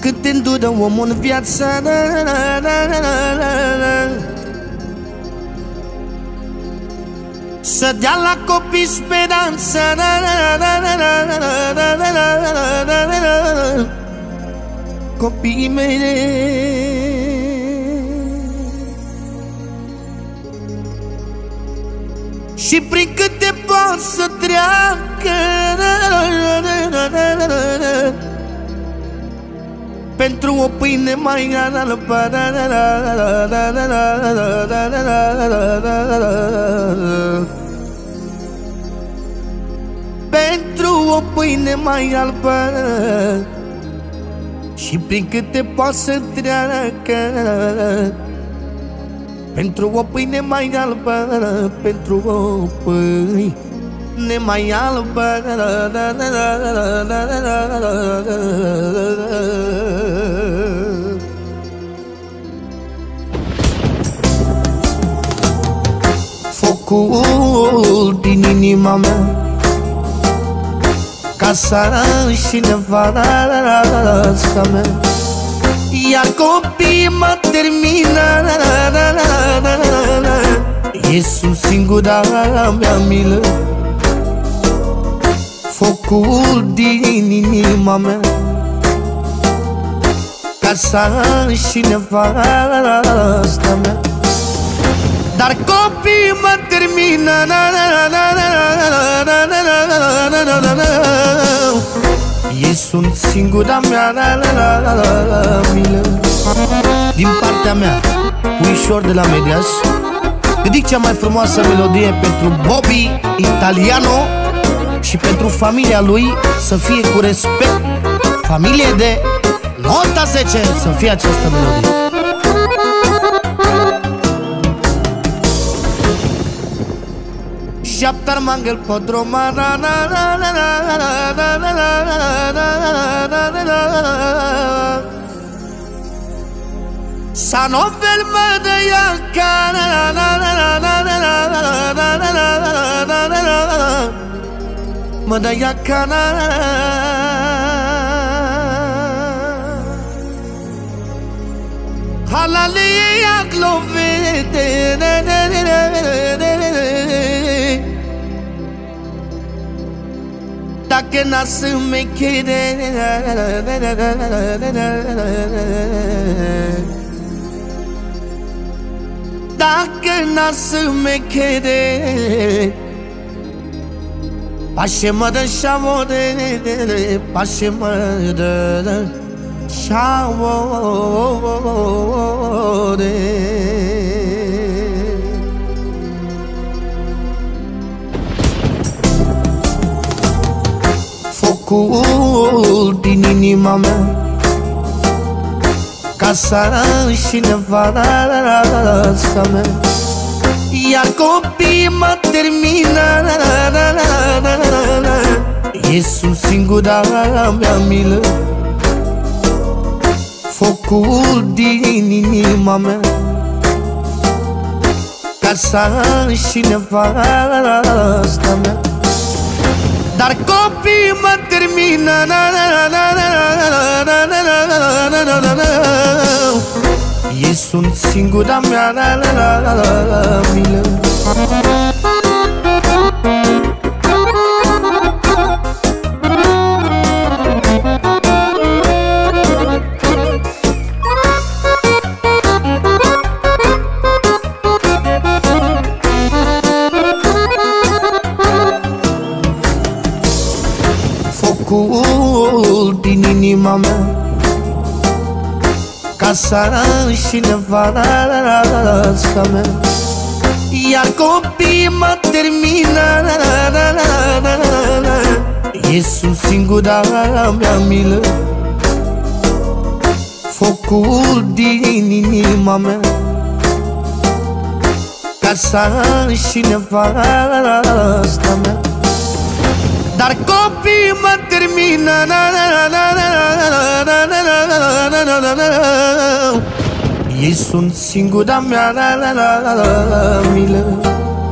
cât te îndură omul în viață. Să dea la copii speranță. Copiii mei, și prin câte pot să treacă, pentru o pâine mai albă, pentru o pâine mai albă, și prin câte pot să treacă, pentru o pâine mai albă, pentru o pâine mai albă. Focul din inima mea, casa și nevasta mea, iar copiii mă termină. Ei sunt singura mea milă. Focul din inima mea, casa și nevasta mea, dar copiii mă termină. Ei sunt singura mea milă. Din partea mea, Uișor de la Medias, dedic cea mai frumoasă melodie pentru Bobby Italiano și pentru familia lui, să fie cu respect, familie de nota 10, să fie această melodie. Șaptar mangel podroma, sa novel mădăiaca, mădăiaca, halalia glovete, dacă n-asă mechede, dacă n-asă mechede, pașe mă dă șamode, pașe mă dă șamode. Focul din inima mea, casa și nevasta mea, iar copiii mă termină. Ei sunt singura mea milă. Focul din inima mea, casa și nevasta mea, dar copiii mă termină. Ei sunt singura mea milă. Focul din inima mea, casa și nevasta mea, iar copiii mă termină. Ei sunt singura mea milă. Focul din inima mea, casa și nevasta mea, dar copiii mă termină. Ei sunt singura mea milă.